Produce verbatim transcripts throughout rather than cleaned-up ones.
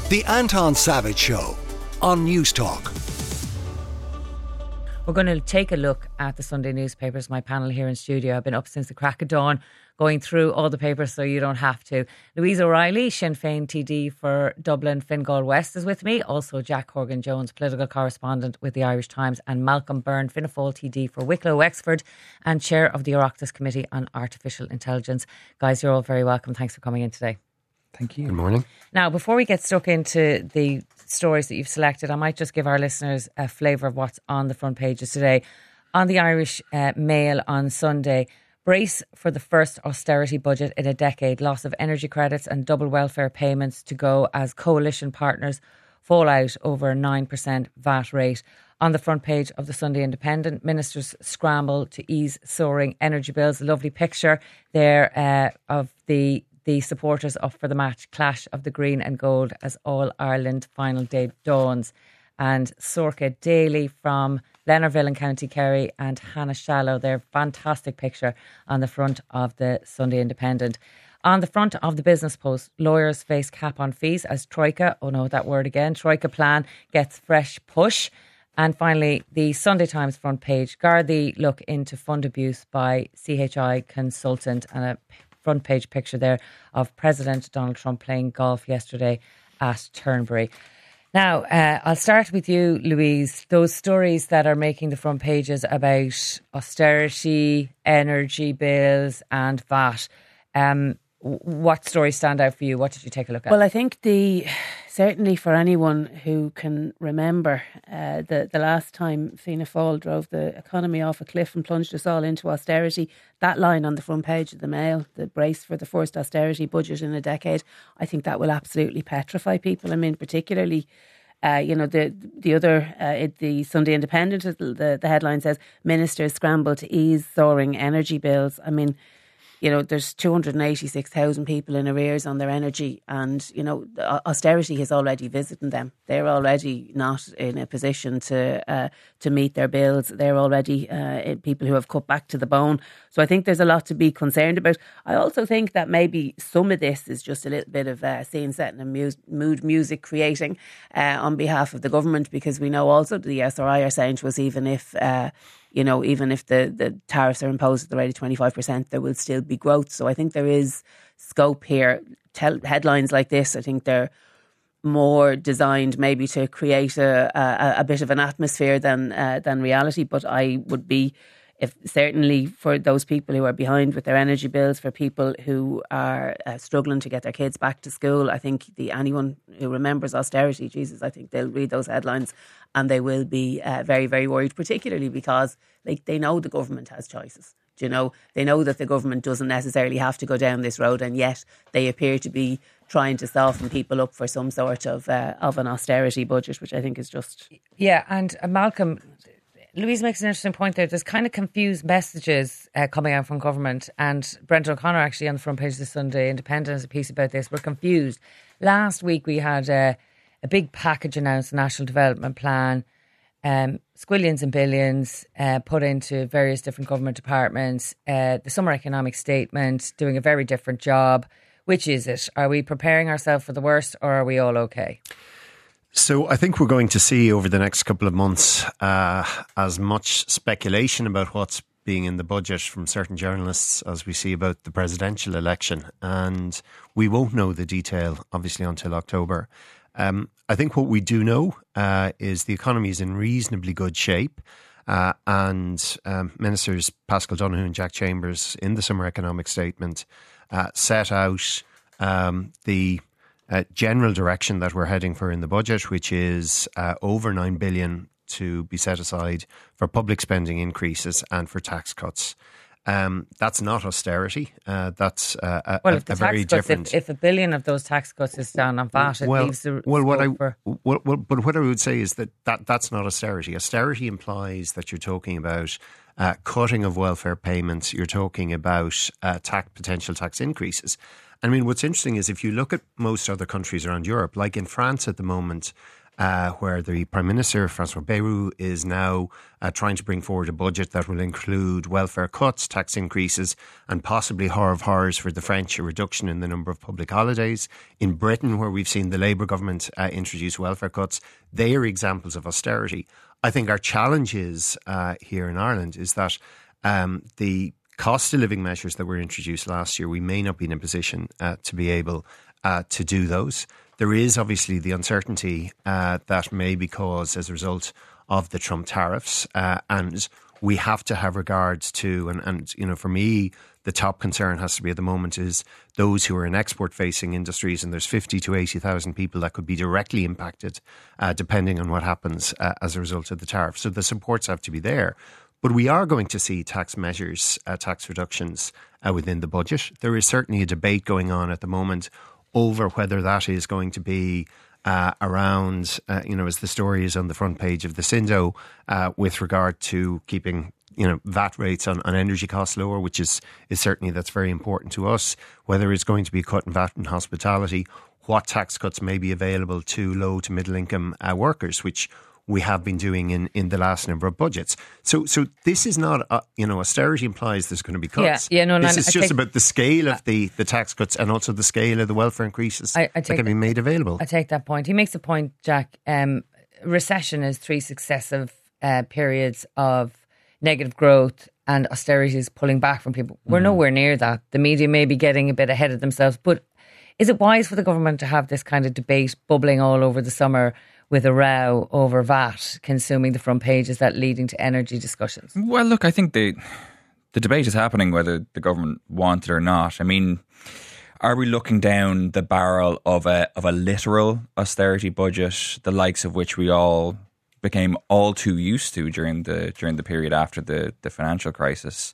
The Anton Savage Show on News Talk. We're going to take a look at the Sunday newspapers. My panel here in studio, I've been up since the crack of dawn going through all the papers so you don't have to. Louise O'Reilly, Sinn Féin T D for Dublin, Fingal West is with me. Also Jack Horgan-Jones, political correspondent with the Irish Times, and Malcolm Byrne, Fianna Fáil T D for Wicklow, Wexford, and chair of the Oireachtas Committee on Artificial Intelligence. Guys, you're all very welcome. Thanks for coming in today. Thank you. Good morning. Now, before we get stuck into the stories that you've selected, I might just give our listeners a flavour of what's on the front pages today. On the Irish uh, Mail on Sunday, brace for the first austerity budget in a decade. Loss of energy credits and double welfare payments to go as coalition partners fall out over a nine percent V A T rate. On the front page of the Sunday Independent, ministers scramble to ease soaring energy bills. A lovely picture there uh, of the the supporters up for the match clash of the green and gold as All-Ireland final day dawns. And Sorka Daly from Leonardville in County Kerry and Hannah Shallow, their fantastic picture on the front of the Sunday Independent. On the front of the Business Post, lawyers face cap on fees as Troika, oh no, that word again, Troika plan gets fresh push. And finally, the Sunday Times front page, Gardaí look into fund abuse by C H I consultant, and a front page picture there of President Donald Trump playing golf yesterday at Turnberry. Now, uh, I'll start with you, Louise. Those stories that are making the front pages about austerity, energy bills and V A T. Um, what stories stand out for you? What did you take a look at? Well, I think the certainly for anyone who can remember uh, the, the last time Fianna Fáil drove the economy off a cliff and plunged us all into austerity, that line on the front page of the Mail, the brace for the first austerity budget in a decade, I think that will absolutely petrify people. I mean, particularly Uh, you know, the the other, uh, it, the Sunday Independent, the, the headline says, ministers scramble to ease soaring energy bills. I mean, you know, there's two hundred eighty-six thousand people in arrears on their energy, and, you know, austerity has already visited them. They're already not in a position to uh, to meet their bills. They're already uh, people who have cut back to the bone. So I think there's a lot to be concerned about. I also think that maybe some of this is just a little bit of uh, scene setting and mu- mood music creating uh, on behalf of the government, because we know also the S R I are saying to us, even if uh, you know, even if the, the tariffs are imposed at the rate of twenty-five percent, there will still be growth. So I think there is scope here. Tell, headlines like this, I think they're more designed maybe to create a, a, a bit of an atmosphere than uh, than reality. But I would be, if certainly for those people who are behind with their energy bills, for people who are uh, struggling to get their kids back to school, I think the anyone who remembers austerity, Jesus, I think they'll read those headlines and they will be uh, very, very worried, particularly because like they know the government has choices. Do you know, they know that the government doesn't necessarily have to go down this road, and yet they appear to be trying to soften people up for some sort of uh, of an austerity budget, which I think is just... Yeah, and uh, Malcolm, Louise makes an interesting point there. There's kind of confused messages uh, coming out from government, and Brendan O'Connor actually on the front page of the Sunday Independent has a piece about this. We're confused. Last week we had uh, a big package announced, the National Development Plan, um, squillions and billions uh, put into various different government departments, uh, the Summer Economic Statement doing a very different job. Which is it? Are we preparing ourselves for the worst, or are we all okay? So I think we're going to see over the next couple of months uh, as much speculation about what's being in the budget from certain journalists as we see about the presidential election. And we won't know the detail, obviously, until October. Um, I think what we do know uh, is the economy is in reasonably good shape. Uh, and um, Ministers Paschal Donohoe and Jack Chambers in the Summer Economic Statement uh, set out um, the uh, general direction that we're heading for in the budget, which is uh, over nine billion to be set aside for public spending increases and for tax cuts. Um, that's not austerity. Uh, that's uh, a, well, a, if the a tax very cuts, different. If, if a billion of those tax cuts is down on V A T, it well, leaves the well, what I for... well, well, but what I would say is that, that that's not austerity. Austerity implies that you're talking about uh, cutting of welfare payments. You're talking about uh, tax potential tax increases. I mean, what's interesting is if you look at most other countries around Europe, like in France at the moment, uh, where the Prime Minister, François Bayrou, is now uh, trying to bring forward a budget that will include welfare cuts, tax increases, and possibly, horror of horrors for the French, a reduction in the number of public holidays. In Britain, where we've seen the Labour government uh, introduce welfare cuts, they are examples of austerity. I think our challenge is uh, here in Ireland is that um, the cost of living measures that were introduced last year, we may not be in a position uh, to be able uh, to do those. There is obviously the uncertainty uh, that may be caused as a result of the Trump tariffs, uh, and we have to have regards to, and, and you know, for me, the top concern has to be at the moment is those who are in export-facing industries, and there's fifty to eighty thousand people that could be directly impacted uh, depending on what happens uh, as a result of the tariff. So the supports have to be there. But we are going to see tax measures, uh, tax reductions uh, within the budget. There is certainly a debate going on at the moment over whether that is going to be uh, around, uh, you know, as the story is on the front page of the Sindo, uh, with regard to keeping, you know, V A T rates on, on energy costs lower, which is, is certainly that's very important to us. Whether it's going to be a cut in V A T in hospitality, what tax cuts may be available to low to middle income uh, workers, which we have been doing in, in the last number of budgets. So so this is not, uh, you know, austerity implies there's going to be cuts. Yeah, yeah, no, this no, is I just take, about the scale of the, the tax cuts and also the scale of the welfare increases I, I that can be made available. I take that point. He makes a point, Jack. Um, recession is three successive uh, periods of negative growth and austerity is pulling back from people. We're mm. nowhere near that. The media may be getting a bit ahead of themselves, but is it wise for the government to have this kind of debate bubbling all over the summer with a row over V A T consuming the front pages, that leading to energy discussions? Well, look, I think the the debate is happening whether the government want it or not. I mean, are we looking down the barrel of a of a literal austerity budget, the likes of which we all became all too used to during the during the period after the, the financial crisis?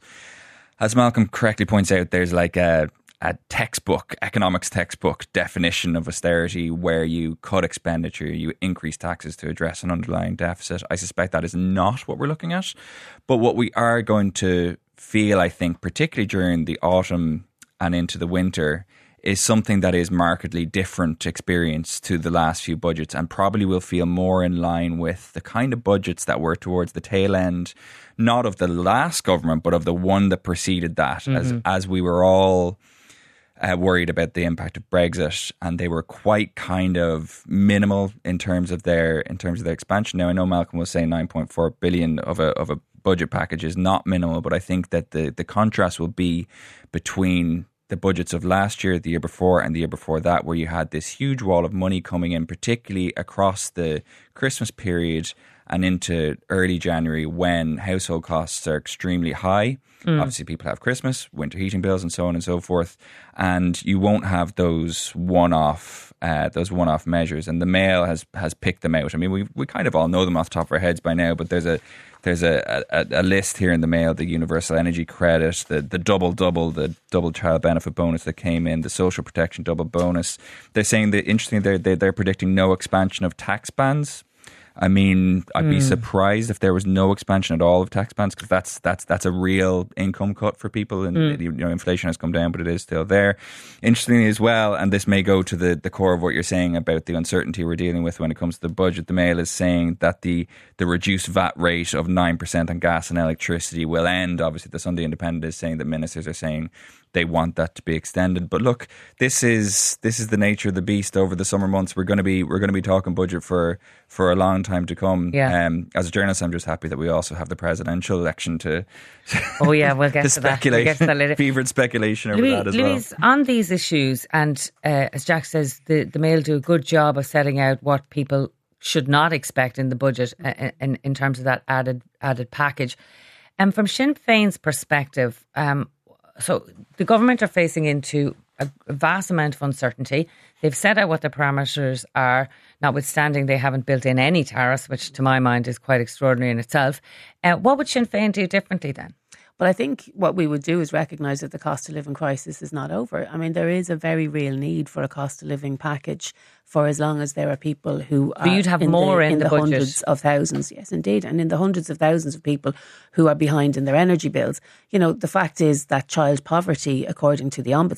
As Malcolm correctly points out, there's like a a textbook, economics textbook definition of austerity where you cut expenditure, you increase taxes to address an underlying deficit. I suspect that is not what we're looking at. But what we are going to feel, I think, particularly during the autumn and into the winter, is something that is markedly different experience to the last few budgets, and probably will feel more in line with the kind of budgets that were towards the tail end, not of the last government, but of the one that preceded that, mm-hmm. as as we were all Uh, worried about the impact of Brexit, and they were quite kind of minimal in terms of their in terms of their expansion. Now, I know Malcolm was saying nine point four billion of a of a budget package is not minimal, but I think that the the contrast will be between the budgets of last year, the year before, and the year before that, where you had this huge wall of money coming in, particularly across the Christmas period and into early January, when household costs are extremely high. Mm. Obviously, people have Christmas, winter heating bills, and so on and so forth, and you won't have those one-off uh, those one-off measures. And the Mail has has picked them out. I mean, we we kind of all know them off the top of our heads by now, but there's a there's a, a, a list here in the Mail: the universal energy credit, the the double double, the double child benefit bonus that came in, the social protection double bonus. They're saying that interestingly, they're they're, they're predicting no expansion of tax bands. I mean, I'd be mm. surprised if there was no expansion at all of tax bands, because that's that's that's a real income cut for people, and mm. you know, inflation has come down, but it is still there. Interestingly as well, and this may go to the, the core of what you're saying about the uncertainty we're dealing with when it comes to the budget. The Mail is saying that the the reduced V A T rate of nine percent on gas and electricity will end. Obviously, the Sunday Independent is saying that ministers are saying they want that to be extended. But look, this is this is the nature of the beast over the summer months. We're going to be we're going to be talking budget for for a long time to come. Yeah. Um, as a journalist, I'm just happy that we also have the presidential election to. Oh yeah, we'll get to, to that. We'll get to that later. Fevered speculation over Louise, that as Louise, well. on these issues, and uh, as Jack says, the the Mail do a good job of setting out what people should not expect in the budget uh, in in terms of that added added package. And um, from Sinn Féin's perspective, um. So the government are facing into a vast amount of uncertainty. They've set out what the parameters are, notwithstanding they haven't built in any tariffs, which to my mind is quite extraordinary in itself. Uh, what would Sinn Féin do differently then? But I think what we would do is recognise that the cost of living crisis is not over. I mean, there is a very real need for a cost of living package for as long as there are people who are so you'd have in more the, in, in the, the budget. hundreds of thousands. Yes, indeed. And in the hundreds of thousands of people who are behind in their energy bills. You know, the fact is that child poverty, according to the Ombudsman, it's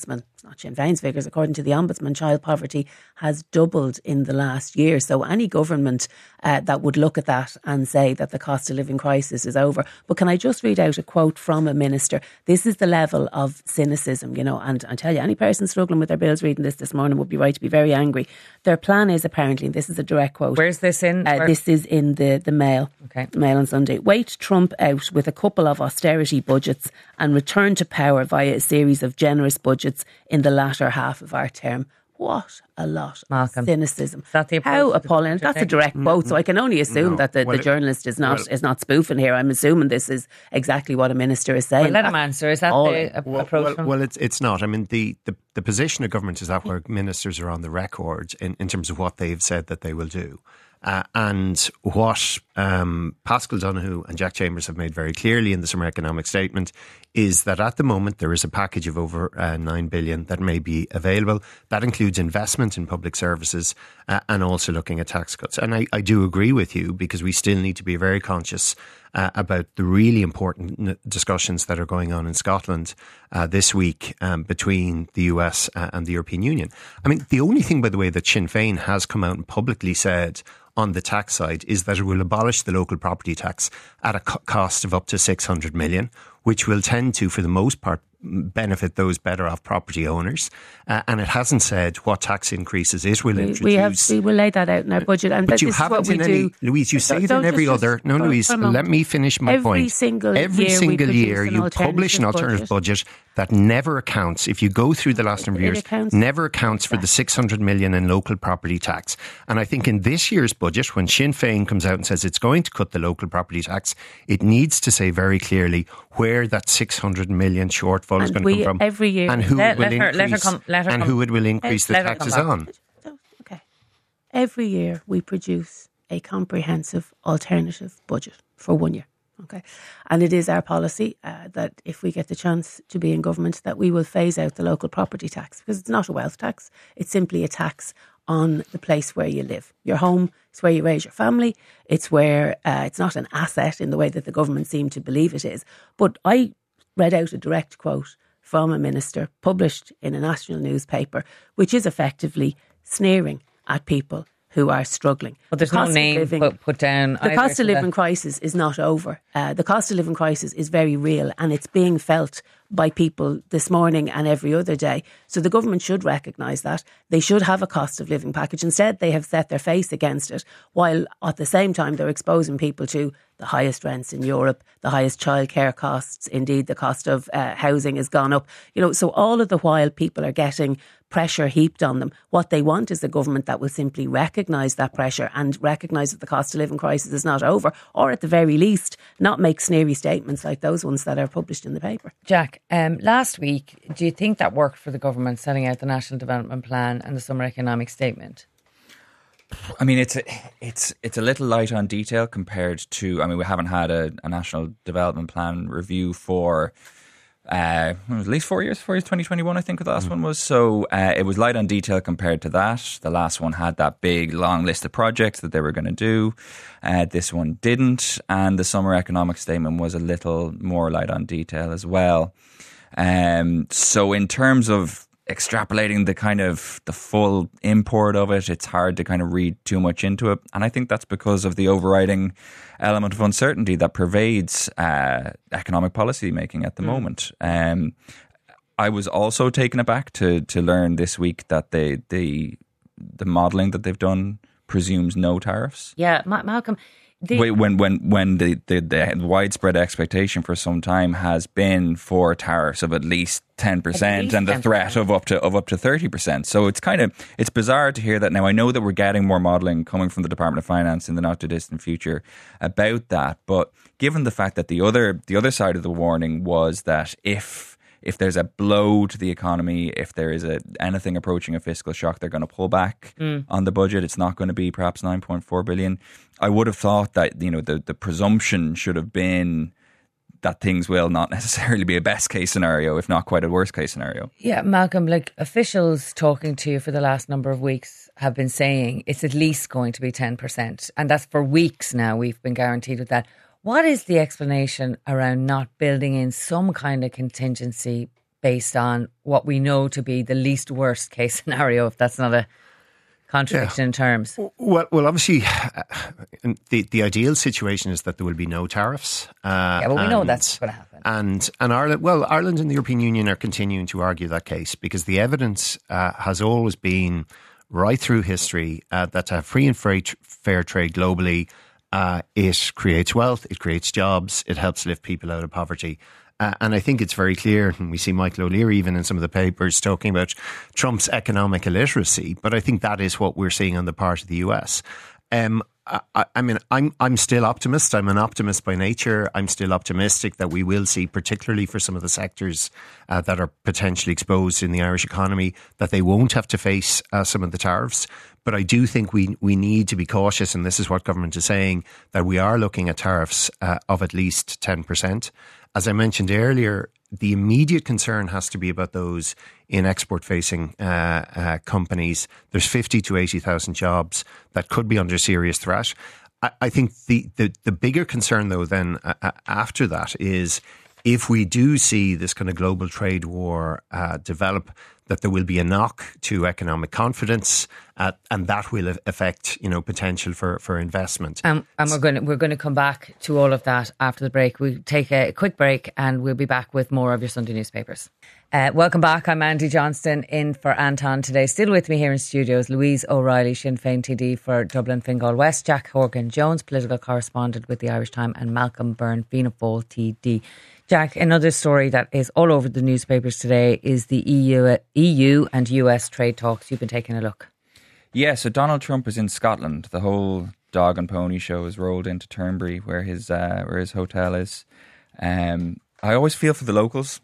not Sinn Féin's figures, according to the Ombudsman, child poverty has doubled in the last year. So any government uh, that would look at that and say that the cost of living crisis is over. But can I just read out a quote from a minister? This is the level of cynicism, you know, and I tell you, any person struggling with their bills reading this this morning would be right to be very angry. Their plan is apparently, and this is a direct quote. Where's this in? Uh, this is in the, the Mail. Okay. The Mail on Sunday. Wait Trump out with a couple of austerity budgets and return to power via a series of generous budgets in the latter half of our term. What a lot Malcolm. of cynicism. Is that the approach How to the appalling. budget, That's a think? direct quote, so I can only assume No. that the, Well, the it- journalist is not well- is not spoofing here. I'm assuming this is exactly what a minister is saying. Well, let him answer. Is that All- the a- Well, approach? well, from- well, it's it's not. I mean, the, the, the position of government is that where ministers are on the record in, in terms of what they've said that they will do. Uh, and what um, Pascal Donoghue and Jack Chambers have made very clearly in the Summer Economic Statement is that at the moment there is a package of over uh, nine billion that may be available. That includes investment in public services uh, and also looking at tax cuts. And I, I do agree with you, because we still need to be very conscious uh, about the really important n- discussions that are going on in Scotland uh, this week um, between the U S uh, and the European Union. I mean, the only thing, by the way, that Sinn Féin has come out and publicly said on the tax side is that it will abolish the local property tax at a co- cost of up to six hundred million, which will tend to, for the most part, benefit those better off property owners. Uh, and it hasn't said what tax increases it will we, introduce. we have we will lay that out in our budget, and But that you this is what haven't we in do. any, Louise, you say Don't- it in don't every just- other, just- no, for- Louise, for a moment. let me finish my Every point. single Every year we single produce year an you publish an alternative alternative budget that never accounts, if you go through the last number of It years, accounts- never accounts for the six hundred million in local property tax. And I think in this year's budget, when Sinn Féin comes out and says it's going to cut the local property tax, it needs to say very clearly where that six hundred million shortfall is And going we- to come from, every year- and who Let- it will let her- increase, let her come- let her and come- who it will increase the let her come taxes back. on. Oh, okay. Every year we produce a comprehensive alternative budget for one year. Okay. And it is our policy uh, that if we get the chance to be in government, that we will phase out the local property tax, because it's not a wealth tax. It's simply a tax on the place where you live. Your home is where you raise your family. It's where uh, it's not an asset in the way that the government seem to believe it is. But I read out a direct quote from a minister published in a national newspaper, which is effectively sneering at people who are struggling. But there's The no cost of name living- put, put down. the either cost to of that. living crisis is not over. Uh, the cost of living crisis is very real, and it's being felt by people this morning and every other day. So the government should recognise that. They should have a cost of living package. Instead, they have set their face against it, while at the same time they're exposing people to the highest rents in Europe, the highest childcare costs. Indeed, the cost of uh, housing has gone up. You know, so all of the while people are getting pressure heaped on them. What they want is a government that will simply recognise that pressure and recognise that the cost of living crisis is not over, or at the very least, not make sneery statements like those ones that are published in the paper. Jack, um, last week, do you think that worked for the government setting out the National Development Plan and the Summer Economic Statement? I mean, it's a, it's it's a little light on detail compared to. I mean, we haven't had a, a national development plan review for uh, at least four years. Four years, twenty twenty-one, I think the last mm. one was. So uh, it was light on detail compared to that. The last one had that big long list of projects that they were going to do. Uh, this one didn't, and the Summer Economic Statement was a little more light on detail as well. Um, so in terms of extrapolating the kind of the full import of it, it's hard to kind of read too much into it. And I think that's because of the overriding element of uncertainty that pervades uh, economic policy making at the mm. moment. Um, I was also taken aback to to learn this week that they, the the modelling that they've done presumes no tariffs. Yeah, Ma- Malcolm. The- Wait, when when when the, the, the widespread expectation for some time has been for tariffs of at least ten percent and the ten percent threat of up to of up to thirty percent. So it's kind of it's bizarre to hear that now. I know that we're getting more modelling coming from the Department of Finance in the not too distant future about that, but given the fact that the other the other side of the warning was that if If there's a blow to the economy, if there is a anything approaching a fiscal shock, they're going to pull back mm. on the budget. It's not going to be perhaps nine point four billion. I would have thought that, you know, the, the presumption should have been that things will not necessarily be a best case scenario, if not quite a worst case scenario. Yeah, Malcolm, like officials talking to you for the last number of weeks have been saying it's at least going to be ten percent. And that's for weeks now. We've been guaranteed with that. What is the explanation around not building in some kind of contingency based on what we know to be the least worst case scenario, if that's not a contradiction yeah. in terms. Well, well, obviously, uh, the the ideal situation is that there will be no tariffs. Uh, yeah, well, we and, know that's going to happen. And and Ireland, well, Ireland and the European Union are continuing to argue that case because the evidence uh, has always been right through history uh, that to have free and fair, fair trade globally, uh, it creates wealth, it creates jobs, it helps lift people out of poverty. Uh, and I think it's very clear, and we see Michael O'Leary even in some of the papers talking about Trump's economic illiteracy, but I think that is what we're seeing on the part of the U S. Um, I, I mean, I'm I'm still optimist. I'm an optimist by nature. I'm still optimistic that we will see, particularly for some of the sectors uh, that are potentially exposed in the Irish economy, that they won't have to face uh, some of the tariffs. But I do think we we need to be cautious, and this is what government is saying, that we are looking at tariffs uh, of at least ten percent. As I mentioned earlier, the immediate concern has to be about those in export-facing uh, uh, companies. There's fifty to eighty thousand jobs that could be under serious threat. I, I think the, the, the bigger concern, though, then uh, after that is if we do see this kind of global trade war uh, develop, that there will be a knock to economic confidence, uh, and that will affect, you know, potential for, for investment. Um, and we're going to we're going to come back to all of that after the break. We'll take a quick break, and we'll be back with more of your Sunday newspapers. Uh, welcome back. I'm Andy Johnston in for Anton today. Still with me here in studios, Louise O'Reilly, Sinn Féin T D for Dublin Fingal West, Jack Horgan-Jones, political correspondent with the Irish Times, and Malcolm Byrne, Fianna Fáil T D. Jack, another story that is all over the newspapers today is the E U, E U and U S trade talks. You've been taking a look. Yeah, so Donald Trump is in Scotland. The whole dog and pony show is rolled into Turnberry, where his uh, where his hotel is. Um, I always feel for the locals.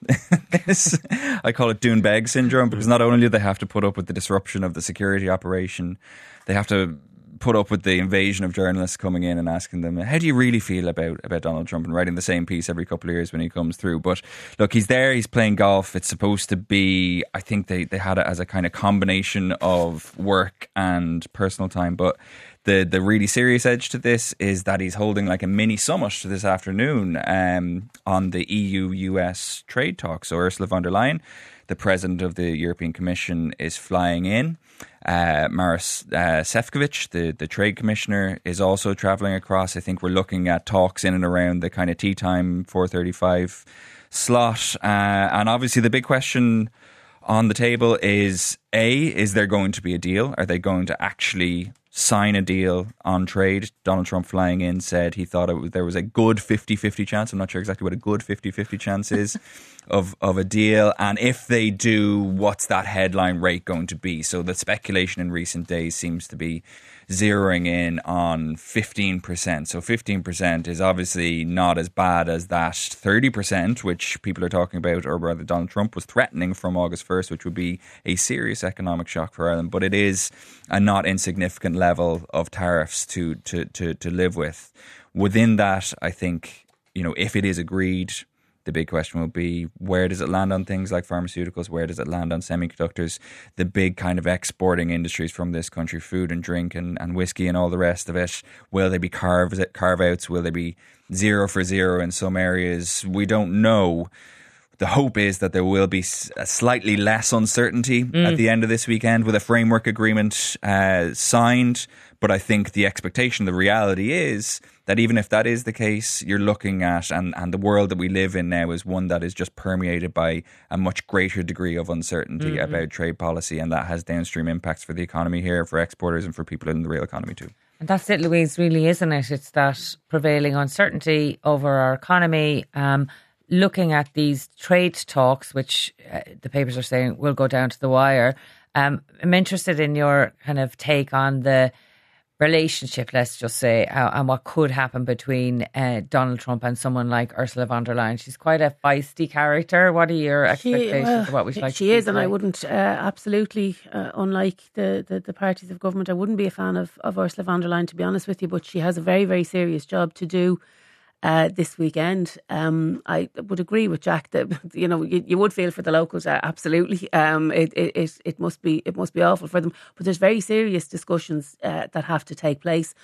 I call it Doonbeg syndrome, because not only do they have to put up with the disruption of the security operation, they have to put up with the invasion of journalists coming in and asking them, how do you really feel about, about Donald Trump, and writing the same piece every couple of years when he comes through. But look, he's there, he's playing golf. It's supposed to be, I think they, they had it as a kind of combination of work and personal time. But the, the really serious edge to this is that he's holding like a mini summit this afternoon um, on the E U U S trade talks. So Ursula von der Leyen, the president of the European Commission, is flying in. Uh, Maros uh, Sefcovic, the, the trade commissioner, is also travelling across. I think we're looking at talks in and around the kind of tea time four thirty-five slot. Uh, and obviously the big question on the table is, A, is there going to be a deal? Are they going to actually sign a deal on trade? Donald Trump, flying in, said he thought it was, there was a good fifty-fifty chance. I'm not sure exactly what a good fifty-fifty chance is of, of a deal. And if they do, what's that headline rate going to be? So the speculation in recent days seems to be zeroing in on fifteen percent. So fifteen percent is obviously not as bad as that thirty percent, which people are talking about, or rather Donald Trump was threatening from August first, which would be a serious economic shock for Ireland. But it is a not insignificant level of tariffs to, to, to, to live with. Within that, I think, you know, if it is agreed, the big question will be, where does it land on things like pharmaceuticals? Where does it land on semiconductors? The big kind of exporting industries from this country, food and drink and, and whiskey and all the rest of it. Will they be carve, carve-outs? Will they be zero for zero in some areas? We don't know. The hope is that there will be a slightly less uncertainty mm. at the end of this weekend with a framework agreement uh, signed. But I think the expectation, the reality is that even if that is the case, you're looking at, and, and the world that we live in now is one that is just permeated by a much greater degree of uncertainty mm-hmm. about trade policy, and that has downstream impacts for the economy here, for exporters and for people in the real economy too. And that's it, Louise, really, isn't it? It's that prevailing uncertainty over our economy. Um, looking at these trade talks, which uh, the papers are saying will go down to the wire. Um, I'm interested in your kind of take on the relationship, let's just say, uh, and what could happen between uh, Donald Trump and someone like Ursula von der Leyen. She's quite a feisty character. What are your expectations she, well, of what we'd like she to see is, and today? I wouldn't, uh, absolutely, uh, unlike the, the, the parties of government, I wouldn't be a fan of, of Ursula von der Leyen, to be honest with you, but she has a very, very serious job to do Uh, this weekend. Um, I would agree with Jack that, you know, you, you would feel for the locals, uh, absolutely. Um, it, it, it, it must be it must be awful for them. But there's very serious discussions uh, that have to take place.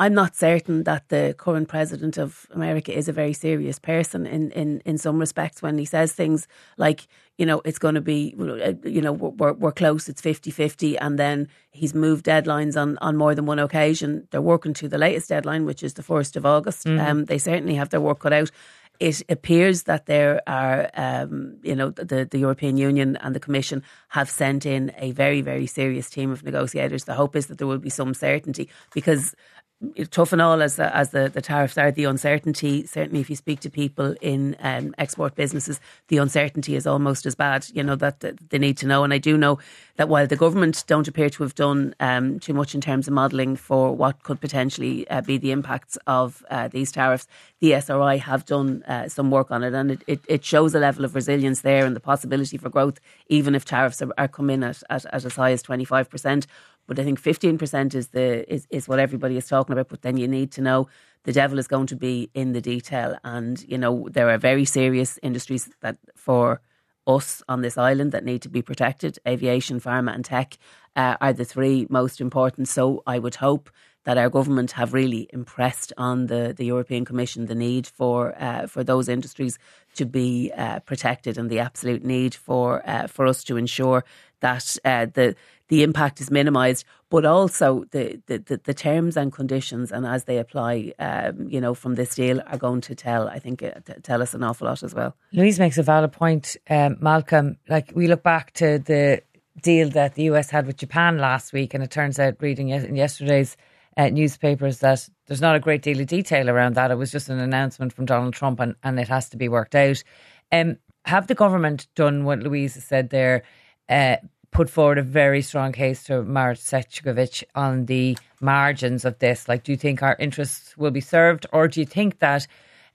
I'm not certain that the current president of America is a very serious person in, in, in some respects when he says things like, you know, it's going to be, you know, we're, we're close, it's fifty-fifty, and then he's moved deadlines on, on more than one occasion. They're working to the latest deadline, which is the first of August. Mm-hmm. Um, they certainly have their work cut out. It appears that there are, um, you know, the, the European Union and the Commission have sent in a very, very serious team of negotiators. The hope is that there will be some certainty, because tough and all as as the, the tariffs are, the uncertainty, certainly if you speak to people in um, export businesses, the uncertainty is almost as bad, you know, that, that they need to know. And I do know that while the government don't appear to have done um, too much in terms of modelling for what could potentially uh, be the impacts of uh, these tariffs, the S R I have done uh, some work on it, and it, it, it shows a level of resilience there and the possibility for growth, even if tariffs are, are come in at, at, at as high as twenty-five percent. But I think fifteen percent is the is, is what everybody is talking about. But then you need to know the devil is going to be in the detail. And, you know, there are very serious industries that for us on this island that need to be protected. Aviation, pharma and tech uh, are the three most important. So I would hope that our government have really impressed on the, the European Commission the need for uh, for those industries to be uh, protected, and the absolute need for uh, for us to ensure that uh, the the impact is minimised, but also the, the, the terms and conditions and as they apply, um, you know, from this deal are going to tell, I think, uh, tell us an awful lot as well. Louise makes a valid point, um, Malcolm. Like, we look back to the deal that the U S had with Japan last week, and it turns out, reading in yesterday's uh, newspapers, that there's not a great deal of detail around that. It was just an announcement from Donald Trump, and, and it has to be worked out. Um, have the government done what Louise has said there, uh, put forward a very strong case to Maroš Šefčovič on the margins of this? Like, do you think our interests will be served, or do you think that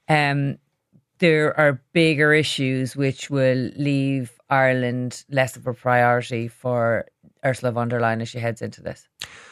um, there are bigger issues which will leave Ireland less of a priority for Ursula von der Leyen as she heads into this?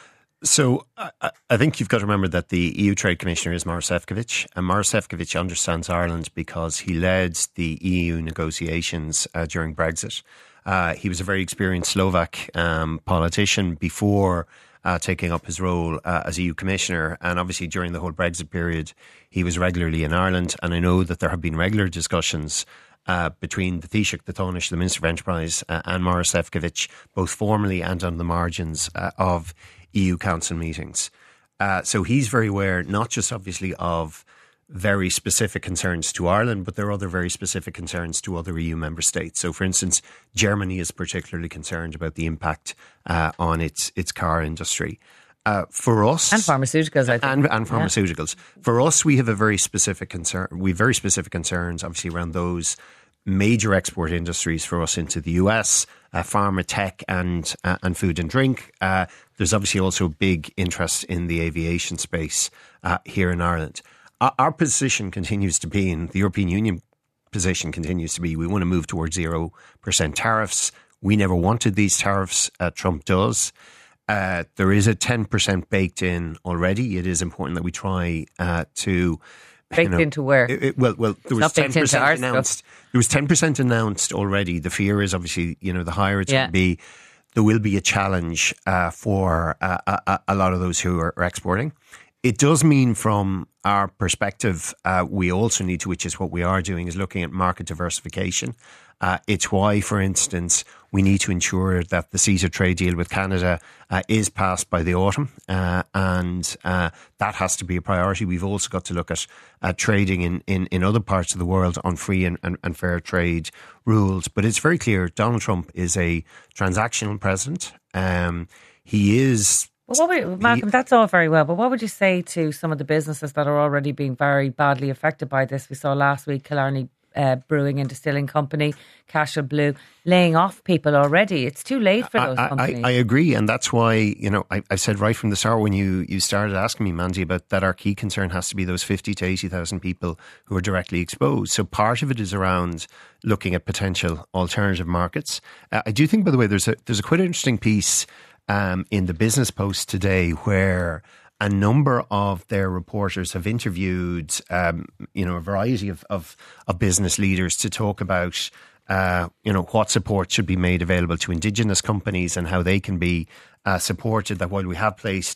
So I, I think you've got to remember that the E U Trade Commissioner is Maroš Šefčovič, and Maroš Šefčovič understands Ireland because he led the E U negotiations uh, during Brexit. Uh, he was a very experienced Slovak um, politician before uh, taking up his role uh, as E U Commissioner. And obviously during the whole Brexit period, he was regularly in Ireland. And I know that there have been regular discussions uh, between the Taoiseach, the Taoiseach, the Minister of Enterprise, uh, and Maroš Šefčovič, both formally and on the margins uh, of E U Council meetings. Uh, so he's very aware, not just obviously of very specific concerns to Ireland, but there are other very specific concerns to other E U member states. So, for instance, Germany is particularly concerned about the impact uh, on its its car industry. Uh, for us, and pharmaceuticals, I think, and, and pharmaceuticals. Yeah. For us, we have a very specific concern. We have very specific concerns, obviously, around those major export industries for us into the U S, uh, pharma, tech, and uh, and food and drink. Uh, there's obviously also big interest in the aviation space uh, here in Ireland. Our position continues to be, and the European Union position continues to be, we want to move towards zero percent tariffs. We never wanted these tariffs. Uh, Trump does. Uh, there is a ten percent baked in already. It is important that we try uh, to... Baked you know, into where? It, it, well, well, there was ten percent announced. There was ten percent announced already. The fear is obviously, you know, the higher it's yeah. going to be, there will be a challenge uh, for uh, a, a lot of those who are, are exporting. It does mean from our perspective, uh, we also need to, which is what we are doing, is looking at market diversification. Uh, it's why, for instance, we need to ensure that the CETA trade deal with Canada uh, is passed by the autumn, uh, and uh, that has to be a priority. We've also got to look at uh, trading in, in, in other parts of the world on free and, and, and fair trade rules. But it's very clear Donald Trump is a transactional president. Um, he is... Well, what would, Malcolm, that's all very well, but what would you say to some of the businesses that are already being very badly affected by this? We saw last week Killarney uh, Brewing and Distilling Company, Cashel Blue, laying off people already. It's too late for those I, companies. I, I agree, and that's why, you know, I, I said right from the start when you, you started asking me, Mandy, about that our key concern has to be those fifty to eighty thousand people who are directly exposed. So part of it is around looking at potential alternative markets. Uh, I do think, by the way, there's a there's a quite interesting piece Um, in the Business Post today, where a number of their reporters have interviewed, um, you know, a variety of, of, of business leaders to talk about, uh, you know, what support should be made available to Indigenous companies and how they can be uh, supported. That while we have placed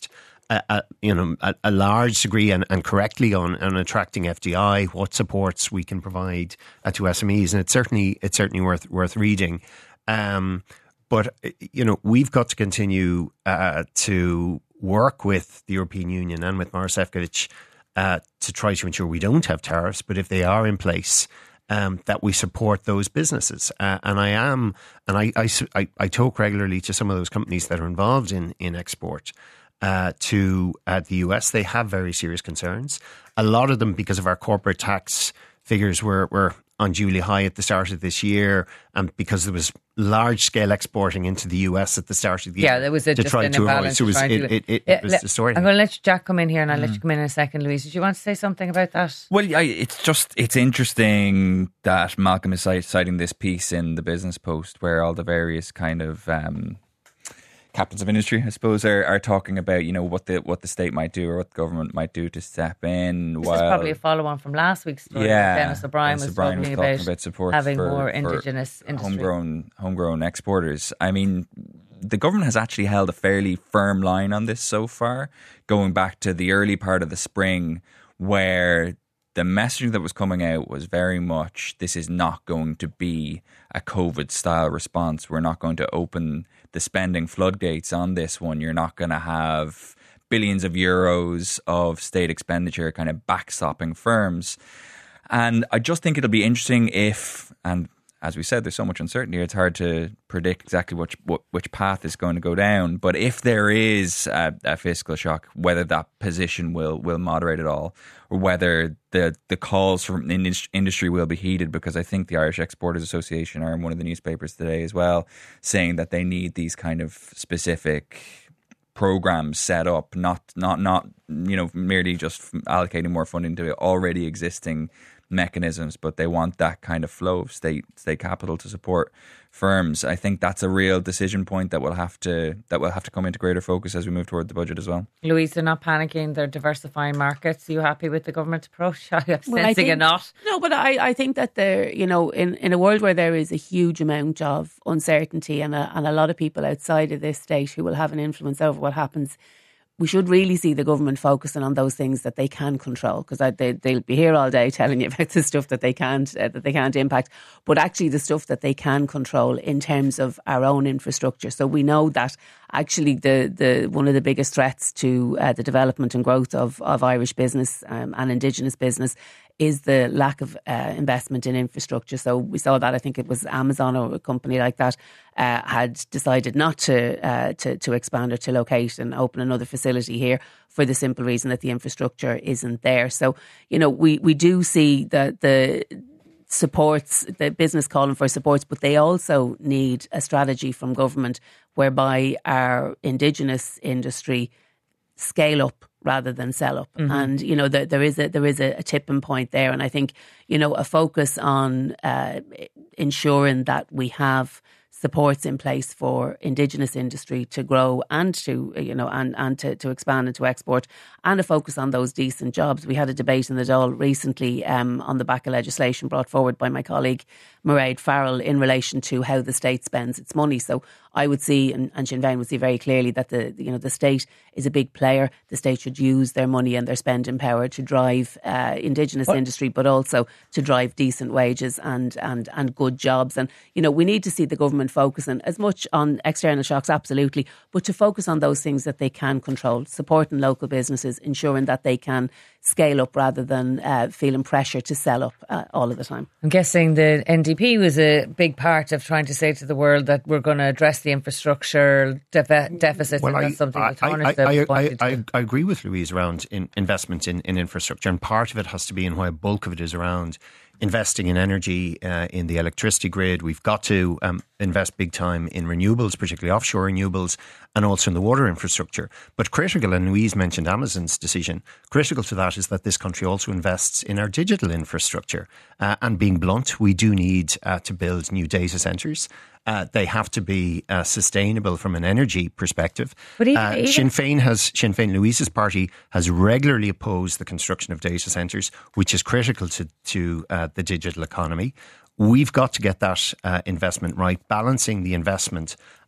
a, a you know a, a large degree and, and correctly on, on attracting F D I, what supports we can provide uh, to S M Es, and it's certainly it's certainly worth worth reading. Um, but you know we've got to continue uh, to work with the European Union and with Maroš Šefčovič uh, to try to ensure we don't have tariffs, but if they are in place, um, that we support those businesses. Uh, and I am, and I, I, I, I talk regularly to some of those companies that are involved in, in export uh, to uh, the U S. They have very serious concerns. A lot of them, because of our corporate tax figures, were, were unduly high at the start of this year, and because there was large scale exporting into the U S at the start of the yeah, year. there was a, to just try an to avoid. imbalance. So it was, trying it, to- it, it, Yeah, it was let- the story. I'm going to let Jack come in here, and I'll Mm. let you come in in a second, Louise. Did you want to say something about that? Well, I, it's just, it's interesting that Malcolm is cite- citing this piece in the Business Post where all the various kind of um, captains of industry, I suppose, are, are talking about, you know, what the what the state might do or what the government might do to step in. This while, is probably a follow-on from last week's story. yeah, where Dennis O'Brien Dennis was O'Brien talking was about, talking about support having for, more for indigenous industry. homegrown homegrown exporters. I mean, the government has actually held a fairly firm line on this so far, going back to the early part of the spring, where the messaging that was coming out was very much, this is not going to be a COVID-style response. We're not going to open the spending floodgates on this one. You're not going to have billions of euros of state expenditure kind of backstopping firms. And I just think it'll be interesting if, and as we said, there's so much uncertainty, it's hard to predict exactly which what, which path is going to go down. But if there is a, a fiscal shock, whether that position will will moderate at all, or whether the, the calls from the industry will be heeded, because I think the Irish Exporters Association are in one of the newspapers today as well, saying that they need these kind of specific programs set up, not not not you know merely just allocating more funding to already existing mechanisms, but they want that kind of flow of state state capital to support firms. I think that's a real decision point that will have to that will have to come into greater focus as we move toward the budget as well. Louise, they're not panicking, they're diversifying markets. Are you happy with the government approach? I'm Well, I sensing think- a not. No, but I, I think that there, you know, in, in a world where there is a huge amount of uncertainty and a, and a lot of people outside of this state who will have an influence over what happens, we should really see the government focusing on those things that they can control, because they, they'll be here all day telling you about the stuff that they can't uh, that they can't impact, but actually the stuff that they can control in terms of our own infrastructure. So we know that actually the, the one of the biggest threats to uh, the development and growth of, of Irish business um, and Indigenous business is the lack of uh, investment in infrastructure. So we saw that, I think it was Amazon or a company like that, uh, had decided not to, uh, to to expand or to locate and open another facility here for the simple reason that the infrastructure isn't there. So, you know, we, we do see that the supports, the business calling for supports, but they also need a strategy from government whereby our Indigenous industry scale up rather than sell up. Mm-hmm. And, you know, there, there is a there is a, a tipping point there. And I think, you know, a focus on uh, ensuring that we have supports in place for Indigenous industry to grow and to, you know, and, and to, to expand and to export, and a focus on those decent jobs. We had a debate in the Dáil recently um, on the back of legislation brought forward by my colleague Mairead Farrell in relation to how the state spends its money. So I would see, and, and Sinn Féin would see very clearly, that the you know the state is a big player. The state should use their money and their spending power to drive uh, Indigenous what? industry, but also to drive decent wages and and and good jobs. And you know we need to see the government focusing as much on external shocks, absolutely, but to focus on those things that they can control, supporting local businesses, ensuring that they can scale up rather than uh, feeling pressure to sell up uh, all of the time. I'm guessing the N D P was a big part of trying to say to the world that we're going to address the infrastructure def- deficit, well, and that's I, something I, the Tánaiste I, I, wanted I, to. I, I agree with Louise around in, investment in, in infrastructure, and part of it has to be, and why a bulk of it is around investing in energy, uh, in the electricity grid. We've got to um, invest big time in renewables, particularly offshore renewables, and also in the water infrastructure. But critical, and Louise mentioned Amazon's decision, critical to that is that this country also invests in our digital infrastructure. Uh, and being blunt, we do need uh, to build new data centres. Uh, they have to be uh, sustainable from an energy perspective. But even, uh, even Sinn Féin has Sinn Féin, Louise's party, has regularly opposed the construction of data centres, which is critical to to uh, the digital economy. We've got to get that uh, investment right, balancing the investment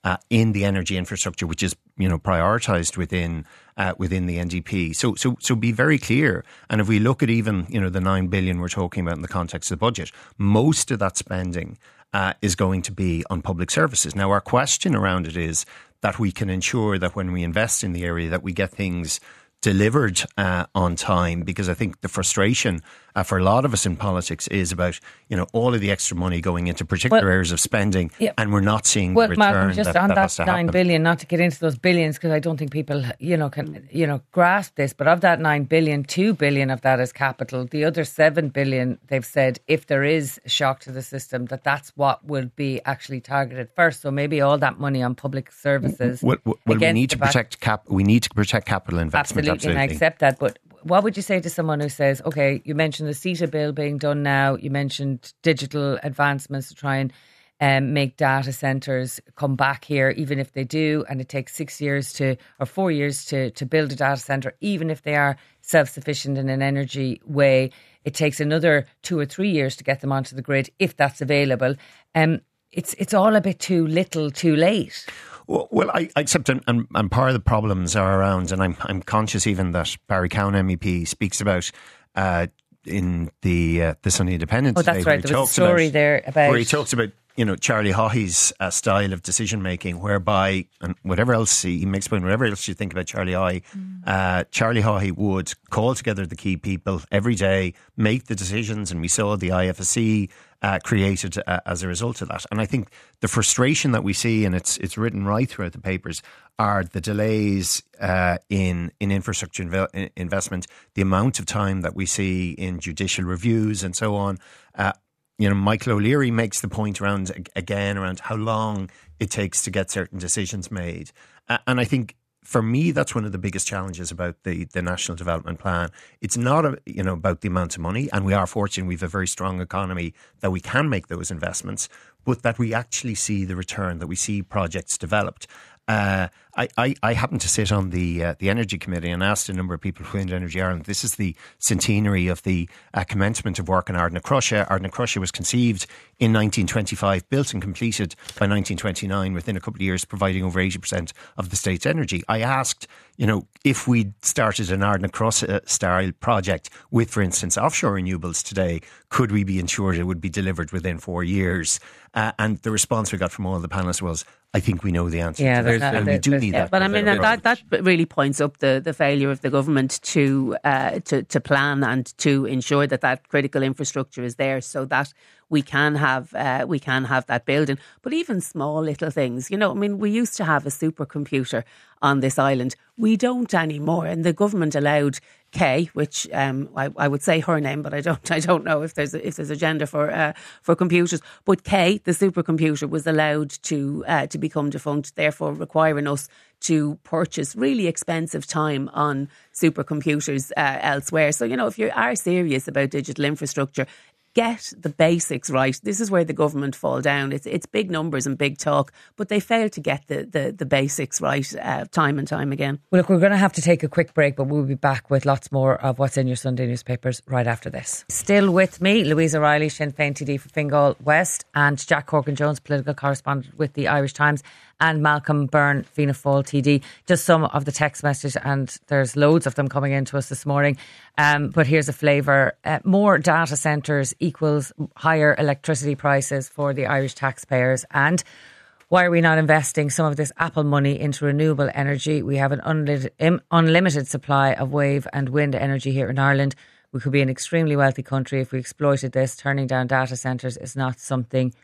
uh, in the energy infrastructure, which is, you know, prioritised within uh, within the N D P. So, so, so be very clear. And if we look at even, you know, the nine billion we're talking about in the context of the budget, most of that spending uh, is going to be on public services. Now, our question around it is that we can ensure that when we invest in the area, that we get things delivered uh, on time, because I think the frustration uh, for a lot of us in politics is about, you know, all of the extra money going into particular well, areas of spending, yeah. and we're not seeing well, the return. Malcolm, just that, on that, that, has to nine happen. billion, not to get into those billions, because I don't think people, you know, can you know grasp this. But of that nine billion, two billion of that is capital. The other seven billion, they've said, if there is a shock to the system, that that's what will be actually targeted first. So maybe all that money on public services. Well, well, well we need to protect cap. We need to protect capital investment. Absolutely, absolutely. and I accept that, but what would you say to someone who says, okay, you mentioned the CETA bill being done now, you mentioned digital advancements to try and um, make data centres come back here, even if they do, and it takes six years to, or four years to, to build a data centre, even if they are self-sufficient in an energy way, it takes another two or three years to get them onto the grid, if that's available. Um, it's, it's all a bit too little, too late. Well, I, I accept, and, and, and part of the problems are around, and I'm I'm conscious even that Barry Cowan M E P speaks about uh, in the uh, the Sunday Independent. Oh, that's today, right. There was a story about, there about where he talks about, you know, Charlie Haughey's uh, style of decision making, whereby, and whatever else he, he makes point, whatever else you think about Charlie Haughey, mm. uh, Charlie Haughey would call together the key people every day, make the decisions, and we saw the I F S C Uh, created uh, as a result of that. And I think the frustration that we see, and it's it's written right throughout the papers, are the delays uh, in in infrastructure inve- investment, the amount of time that we see in judicial reviews and so on. Uh, you know, Michael O'Leary makes the point around, again, around how long it takes to get certain decisions made. Uh, and I think, for me, that's one of the biggest challenges about the, the National Development Plan. It's not a, you know, about the amount of money, and we are fortunate we have a very strong economy that we can make those investments, but that we actually see the return, that we see projects developed. Uh, I, I, I happen to sit on the uh, the Energy Committee and asked a number of people who Wind Energy Ireland. This is the centenary of the uh, commencement of work on Ardnacrusha. Ardnacrusha was conceived in nineteen twenty-five, built and completed by nineteen twenty-nine, within a couple of years, providing over eighty percent of the state's energy. I asked, you know, if we started an Ardnacrusha style project with, for instance, offshore renewables today, could we be ensured it would be delivered within four years? Uh, and the response we got from all the panellists was, I think we know the answer yeah, to that. that, And we do need yeah, that. But I mean, that, that really points up the, the failure of the government to, uh, to to plan and to ensure that that critical infrastructure is there, so that we can have uh, we can have that building. But even small little things, you know, I mean, we used to have a supercomputer on this island. We don't anymore, and the government allowed Kay, which um, I, I would say her name, but I don't I don't know if there's a, if there's a gender for uh, for computers. But Kay, the supercomputer, was allowed to uh, to become defunct, therefore requiring us to purchase really expensive time on supercomputers uh, elsewhere. So, you know, if you are serious about digital infrastructure, get the basics right. This is where the government fall down. It's it's big numbers and big talk, but they fail to get the, the, the basics right uh, time and time again. Well, look, we're going to have to take a quick break, but we'll be back with lots more of what's in your Sunday newspapers right after this. Still with me, Louise O'Reilly, Sinn Féin T D for Fingal West, and Jack Corkin-Jones, political correspondent with the Irish Times, and Malcolm Byrne, Fianna Fáil T D. Just some of the text messages, and there's loads of them coming in to us this morning. Um, but here's a flavour. Uh, more data centres equals higher electricity prices for the Irish taxpayers. And why are we not investing some of this Apple money into renewable energy? We have an unli- unlimited supply of wave and wind energy here in Ireland. We could be an extremely wealthy country if we exploited this. Turning down data centres is not something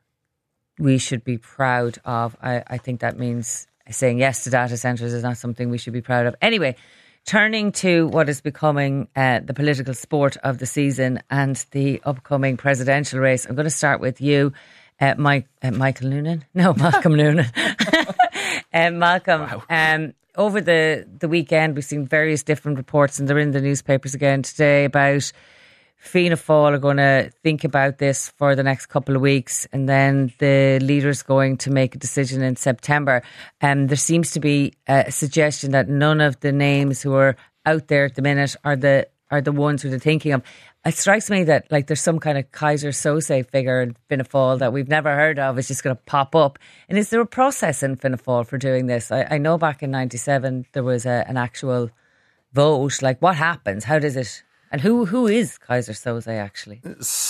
we should be proud of. I, I think that means saying yes to data centres is not something we should be proud of. Anyway, turning to what is becoming uh, the political sport of the season and the upcoming presidential race. I'm going to start with you, uh, Mike, uh, Michael Noonan. No, Malcolm Noonan. uh, Malcolm, wow. um, over the, the weekend, we've seen various different reports, and they're in the newspapers again today, about Fianna Fáil are going to think about this for the next couple of weeks, and then the leader's going to make a decision in September. And um, there seems to be a suggestion that none of the names who are out there at the minute are the are the ones who they're thinking of. it strikes me that like there's some kind of Kaiser Sose figure in Fianna Fáil that we've never heard of. It's just going to pop up. And is there a process in Fianna Fáil for doing this? I, I know back in ninety-seven there was a, an actual vote. Like, what happens? How does it? And who who is Kaiser Sose actually?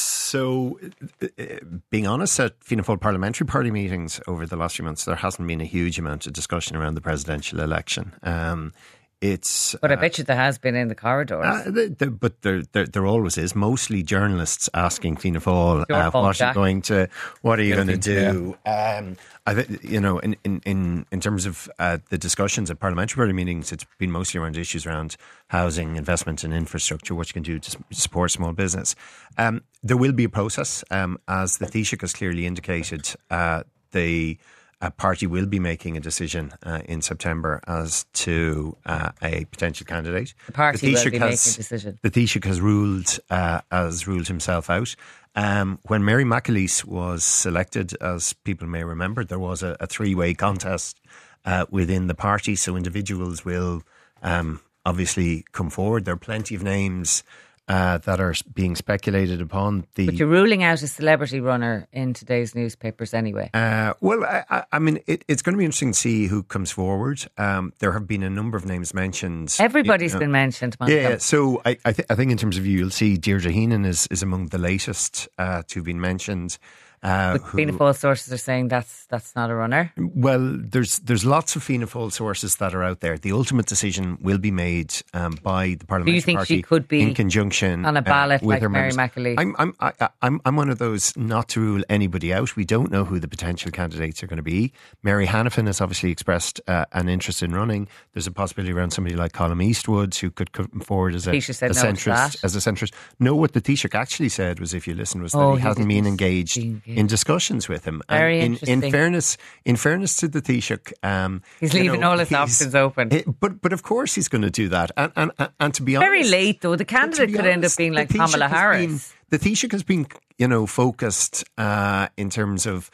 So, uh, being honest, at Fianna Fáil parliamentary party meetings over the last few months, there hasn't been a huge amount of discussion around the presidential election. Um, It's, but I uh, bet you there has been in the corridors. Uh, the, the, but there, there, there always is. Mostly journalists asking Fianna Fáil, uh, fault, what Jack. are you going to, what are you Guilty, going to do? Um, I th- you know, in in in, in terms of uh, the discussions at parliamentary party meetings, it's been mostly around issues around housing, investment, and infrastructure. What you can do to s- support small business. Um, there will be a process, um, as the Taoiseach has clearly indicated. Uh, the A party will be making a decision uh, in September as to uh, a potential candidate. The party The will Taoiseach be has, making a decision. The Taoiseach has ruled uh, has ruled himself out. Um, when Mary McAleese was selected, as people may remember, there was a, a three-way contest uh, within the party. So individuals will um, obviously come forward. There are plenty of names Uh, that are being speculated upon. The But you're ruling out a celebrity runner in today's newspapers anyway. Uh, well, I, I, I mean, it, it's going to be interesting to see who comes forward. Um, there have been a number of names mentioned. Everybody's You know, been mentioned, Malcolm. Yeah, so I, I, th- I think in terms of you, you'll see Deirdre Heenan is, is among the latest uh, to have been mentioned. Uh, But Fianna Fáil sources are saying that's that's not a runner. Well, there's there's lots of Fianna Fáil sources that are out there. The ultimate decision will be made um, by the parliamentary Do you think party she could be in conjunction on a ballot uh, with like her Mary members. McAleese? I'm I'm I, I'm I'm one of those not to rule anybody out. We don't know who the potential candidates are going to be. Mary Hanafin has obviously expressed uh, an interest in running. There's a possibility around somebody like Colm Eastwood who could come forward as a, Taoiseach said a no to centrist. that. As a centrist. No, what the Taoiseach actually said was, if you listen, was that Oh, he he hasn't been didn't. engaged He- in discussions with him. And Very in, interesting. in fairness, in fairness to the Taoiseach, um, He's you leaving know, all his he's- options open. it- but but of course he's going to do that. And and and, and to be honest, Very late though. The but to candidate be could end up honest, being the like Taoiseach Kamala has Harris. been- the Taoiseach has been, you know, focused uh, in terms of,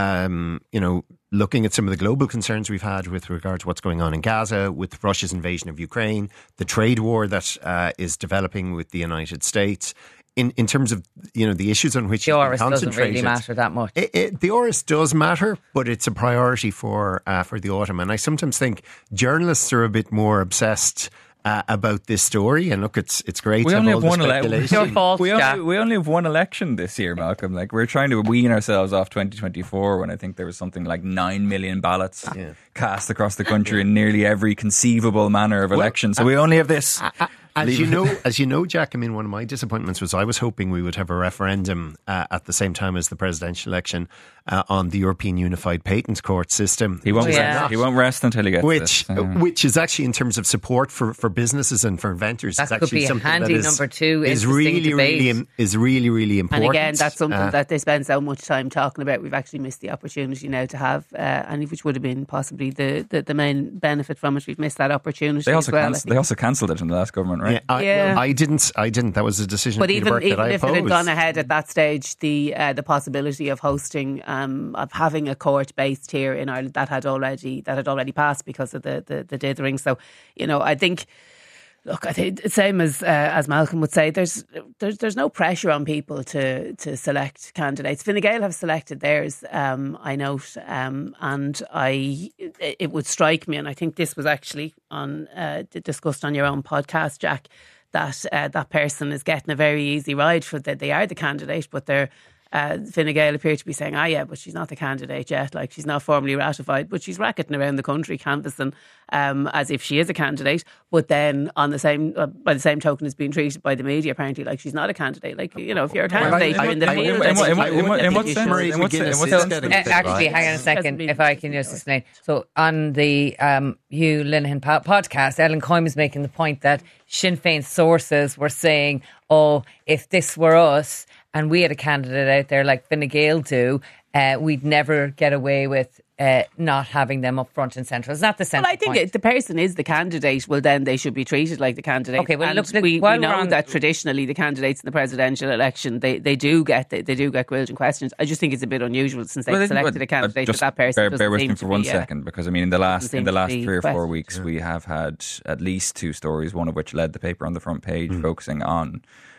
um, you know, looking at some of the global concerns we've had with regard to what's going on in Gaza, with Russia's invasion of Ukraine, the trade war that uh, is developing with the United States. In, in terms of, you know, the issues on which The he's been Oris doesn't concentrated. really matter that much. It, it, the Oris does matter, but it's a priority for uh, for the autumn. And I sometimes think journalists are a bit more obsessed uh, about this story. And look, it's it's great We to have only all have the one ele- It's your speculation. fault, We Jack. only, we only have one election this year, Malcolm. Like, we're trying to wean ourselves off twenty twenty-four when I think there was something like nine million ballots Yeah. cast across the country in nearly every conceivable manner of election. So we only have this. As you know, as you know, Jack, I mean, one of my disappointments was I was hoping we would have a referendum uh, at the same time as the presidential election uh, on the European Unified Patent Court system. He won't Oh, yeah. rest. He won't rest until he gets Which, this. Uh, which is actually, in terms of support for, for businesses and for inventors, That is could actually be a something handy that is, number two is interesting really, debate. really, is really, really And important. again, that's something Uh, that they spend so much time talking about. We've actually missed the opportunity now to have, uh, and which would have been possibly the, the, the main benefit from it. We've missed that opportunity they also as well. I cancelled. think. They also cancelled it in the last government, right? Yeah, I, Yeah. I didn't. I didn't. That was a decision. But of Peter even Burke even that I if it had opposed. gone ahead at that stage, the uh, the possibility of hosting um, of having a court based here in Ireland that had already that had already passed because of the the, the dithering. So, you know, I think. Look, I think the same as uh, as Malcolm would say. There's there's there's no pressure on people to to select candidates. Fine Gael have selected theirs. Um, I note, um, and I it would strike me, and I think this was actually on uh, discussed on your own podcast, Jack, that uh, that person is getting a very easy ride for that. They are the candidate, but they're. Uh, Fine Gael appear to be saying, ah, yeah, but she's not the candidate yet. Like, she's not formally ratified, but she's racketing around the country canvassing um, as if she is a candidate. But then, on the same, uh, by the same token, is being treated by the media apparently like she's not a candidate. Like, you know, if you're a candidate, I- you're in the I- field. in I what- think in what- you in what- would in what think you sense? should. Marie In what- McGuinness in what is sense? getting Uh, a bit actually, right. hang on a second, Hasn't been- if I can just explain. So, on the um, Hugh Linehan po- podcast, Ellen Coyne was making the point that Sinn Féin sources were saying, oh, if this were us and we had a candidate out there like Fine Gael do, uh, we'd never get away with uh, not having them up front and centre. Is that the central Well, I think point? if the person is the candidate, well, then they should be treated like the candidate. Okay, well, and look, look, we, while we we're know on- that traditionally the candidates in the presidential election they, they do get they, they do get grilled and questions. I just think it's a bit unusual since they've Well, selected but, a uh, candidate just that that person bear, doesn't bear with seem me to for one be, uh, second, because I mean, in the last seem in the to last be three or four questioned. weeks, we have had at least two stories, one of which led the paper on the front page, focusing on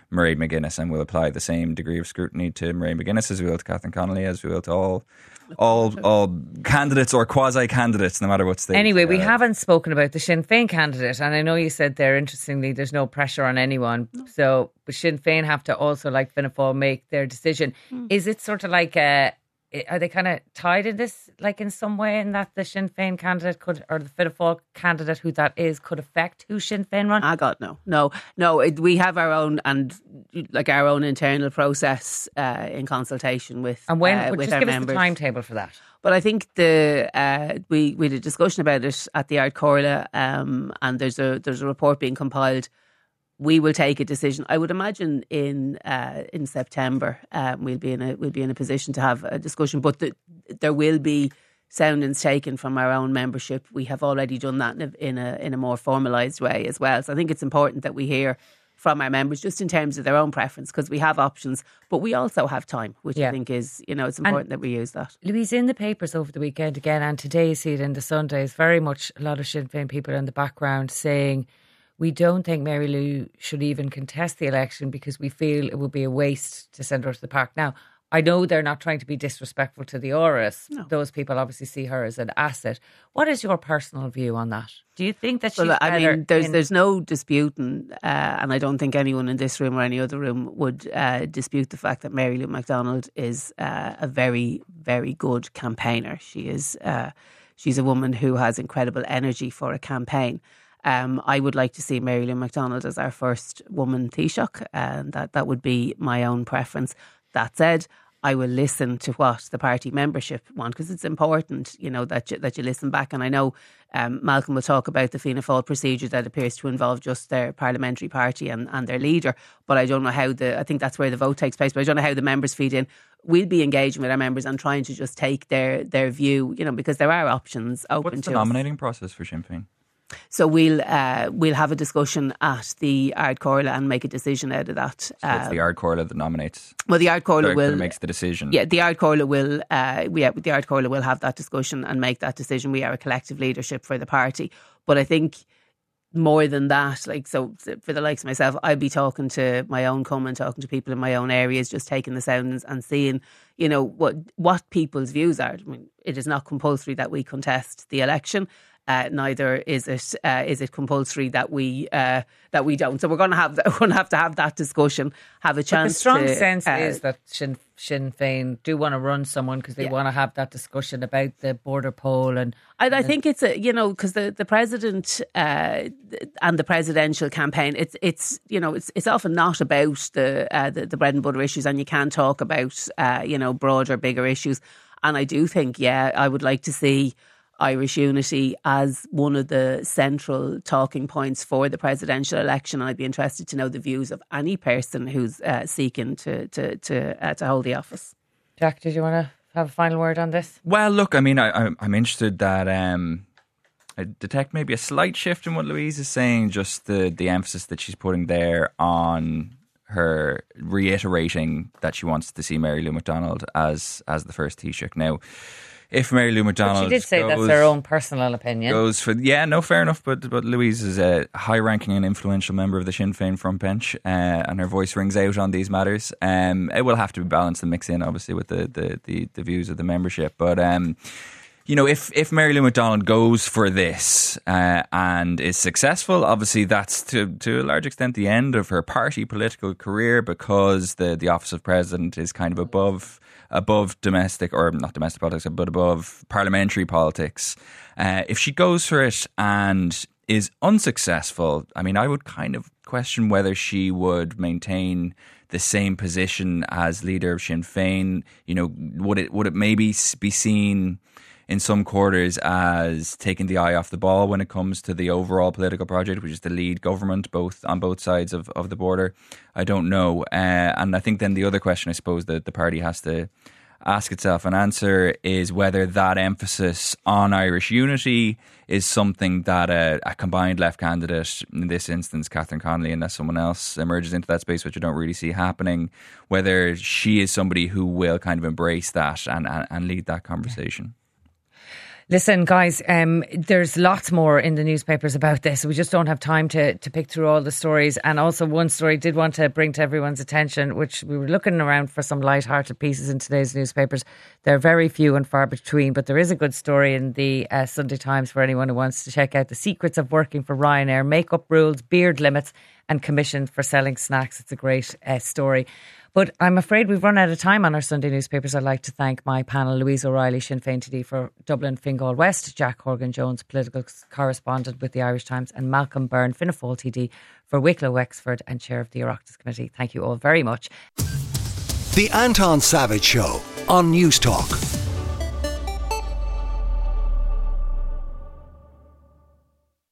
Mairead McGuinness, and we'll apply the same degree of scrutiny to Mairead McGuinness as we will to Catherine Connolly, as we will to all all all candidates or quasi-candidates, no matter what stage. Anyway, we uh, haven't spoken about the Sinn Féin candidate, and I know you said there, interestingly, there's no pressure on anyone. So, but Sinn Féin have to also, like Fianna Fáil, make their decision. Mm. Is it sort of like a... Are they kind of tied in this, like in some way, in that the Sinn Féin candidate could, or the Fianna Fáil candidate, who that is, could affect who Sinn Féin run? I got no, no, no. It, we have our own and like our own internal process uh, in consultation with and when uh, would with just our give members. us the timetable for that? But I think the uh, we we had a discussion about it at the Ard Comhairle, um, and there's a there's a report being compiled. We will take a decision. I would imagine in uh, in September um, we'll be in a we'll be in a position to have a discussion. But the, there will be soundings taken from our own membership. We have already done that in a in a, in a more formalised way as well. So I think it's important that we hear from our members just in terms of their own preference, because we have options, but we also have time, which yeah. I think is, you know, it's important and that we use that. Louise, in the papers over the weekend again, and today you see it in the Sundays, very much a lot of Sinn Féin people in the background saying, we don't think Mary Lou should even contest the election because we feel it would be a waste to send her to the park. Now, I know they're not trying to be disrespectful to the Áras. No. Those people obviously see her as an asset. What is your personal view on that? Do you think that she's well, I mean, there's in- there's no disputing, uh, and I don't think anyone in this room or any other room would uh, dispute the fact that Mary Lou McDonald is uh, a very, very good campaigner. She is uh, she's a woman who has incredible energy for a campaign. Um, I would like to see Mary Lou McDonald as our first woman Taoiseach, and that, that would be my own preference. That said, I will listen to what the party membership want, because it's important, you know, that you, that you listen back. And I know um, Malcolm will talk about the Fianna Fáil procedure that appears to involve just their parliamentary party and, and their leader. But I don't know how the, I think that's where the vote takes place, but I don't know how the members feed in. We'll be engaging with our members and trying to just take their, their view, you know, because there are options open What's to us. What's the nominating process for Sinn Féin? So we'll uh, we'll have a discussion at the Ard Comhairle and make a decision out of that. So it's uh, the Ard Comhairle that nominates. Well, the Ard Comhairle will makes the decision. Yeah, the Ard Comhairle will. Uh, yeah, the Ard Comhairle will have that discussion and make that decision. We are a collective leadership for the party, but I think more than that, like so for the likes of myself, I'll be talking to my own come and talking to people in my own areas, just taking the soundings and seeing, you know, what what people's views are. I mean, it is not compulsory that we contest the election. Uh, neither is it uh, is it compulsory that we uh, that we don't. So we're going to have we're going to have to have that discussion, have a chance. But the strong to, sense uh, is that Sinn, Sinn Féin do want to run someone because they yeah. want to have that discussion about the border poll, and I, I think it's a you know because the the president uh, and the presidential campaign, it's it's you know it's it's often not about the uh, the, the bread and butter issues, and you can talk about uh, you know broader, bigger issues. And I do think, yeah, I would like to see Irish unity as one of the central talking points for the presidential election. And I'd be interested to know the views of any person who's uh, seeking to to to, uh, to hold the office. Jack, did you want to have a final word on this? Well, look, I mean, I, I'm interested that um, I detect maybe a slight shift in what Louise is saying, just the, the emphasis that she's putting there on her reiterating that she wants to see Mary Lou McDonald as as the first Taoiseach. Now, if Mary Lou McDonald, but she did say goes, that's her own personal opinion. Goes for yeah, no, fair enough. But but Louise is a high-ranking and influential member of the Sinn Féin front bench, uh, and her voice rings out on these matters. Um, it will have to be balanced and mixed in, obviously, with the the, the, the views of the membership. But um, you know, if if Mary Lou McDonald goes for this uh, and is successful, obviously that's to to a large extent the end of her party political career, because the the office of president is kind of above. above domestic, or not domestic politics, but above parliamentary politics. Uh, if she goes for it and is unsuccessful, I mean, I would kind of question whether she would maintain the same position as leader of Sinn Féin. You know, would it would it maybe be seen in some quarters as taking the eye off the ball when it comes to the overall political project, which is to lead government both on both sides of, of the border? I don't know. Uh, and I think then the other question I suppose that the party has to ask itself and answer is whether that emphasis on Irish unity is something that a, a combined left candidate, in this instance Catherine Connolly, unless someone else emerges into that space, which I don't really see happening, whether she is somebody who will kind of embrace that and, and, and lead that conversation. Listen, guys, um, there's lots more in the newspapers about this. We just don't have time to, to pick through all the stories. And also one story I did want to bring to everyone's attention, which we were looking around for some light-hearted pieces in today's newspapers. They're very few and far between, but there is a good story in the uh, Sunday Times for anyone who wants to check out the secrets of working for Ryanair, makeup rules, beard limits and commission for selling snacks. It's a great uh, story. But I'm afraid we've run out of time on our Sunday newspapers. I'd like to thank my panel, Louise O'Reilly, Sinn Féin T D for Dublin, Fingal West, Jack Horgan-Jones, political correspondent with the Irish Times, and Malcolm Byrne, Fianna Fáil T D for Wicklow Wexford and chair of the Oireachtas Committee. Thank you all very much. The Anton Savage Show on News Talk.